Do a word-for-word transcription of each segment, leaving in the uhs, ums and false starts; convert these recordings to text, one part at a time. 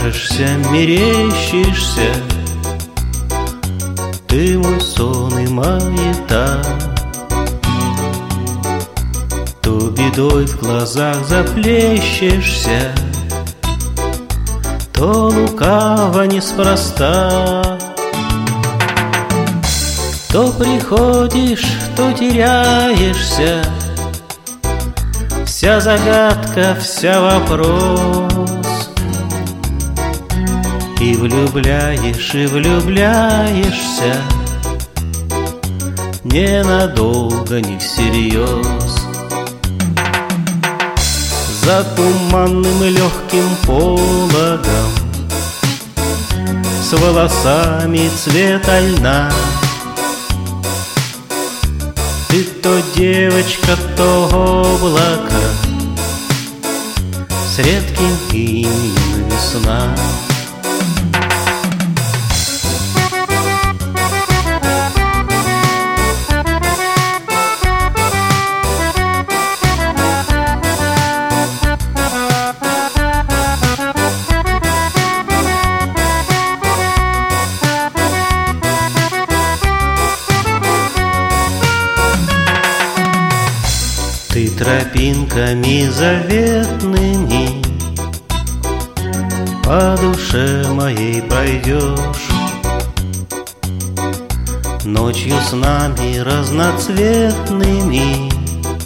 кажешься, мерещишься, ты мой сон и маята. То бедой в глазах заплещешься, то лукаво неспроста. То приходишь, то теряешься, вся загадка, вся вопрос. И влюбляешь, и влюбляешься, ненадолго, не всерьез. За туманным и легким пологом, с волосами цвета льна, ты то девочка, то облако, с редким именем весна. Ты тропинками заветными по душе моей пройдешь, ночью с нами разноцветными,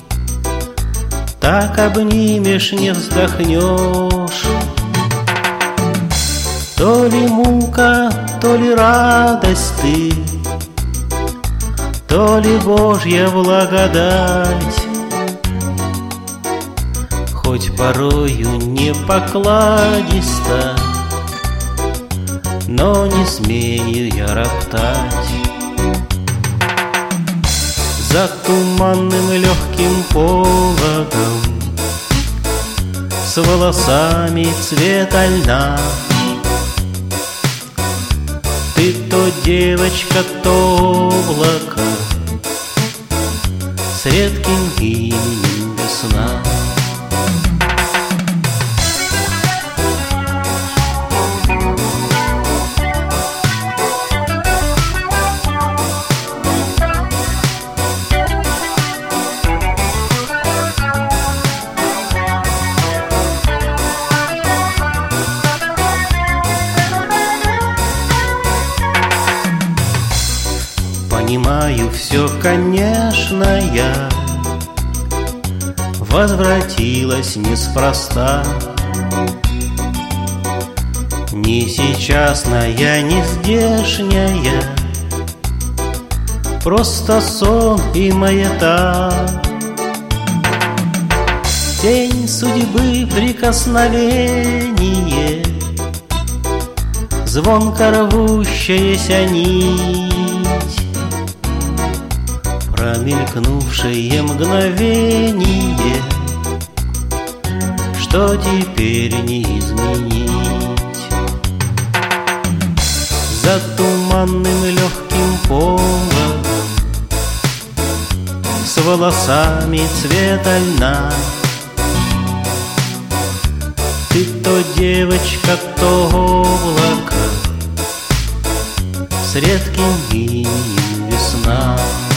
так обнимешь, не вздохнешь. То ли мука, то ли радость ты, то ли Божья благодать. Хоть порою не покладисто, но не смею я роптать. За туманным и легким пологом, с волосами цвета льна, ты то девочка, то облако, с редким именем весна. Понимаю все, конечно, я возвратилась неспроста. Не сейчасная, не здешняя, просто сон и маята. Тень судьбы, прикосновение, звонко рвущаяся нить, промелькнувшее мгновение, что теперь не изменить. За туманным и легким пологом, с волосами цвета льна, ты то девочка, то облако, с редким именем весна.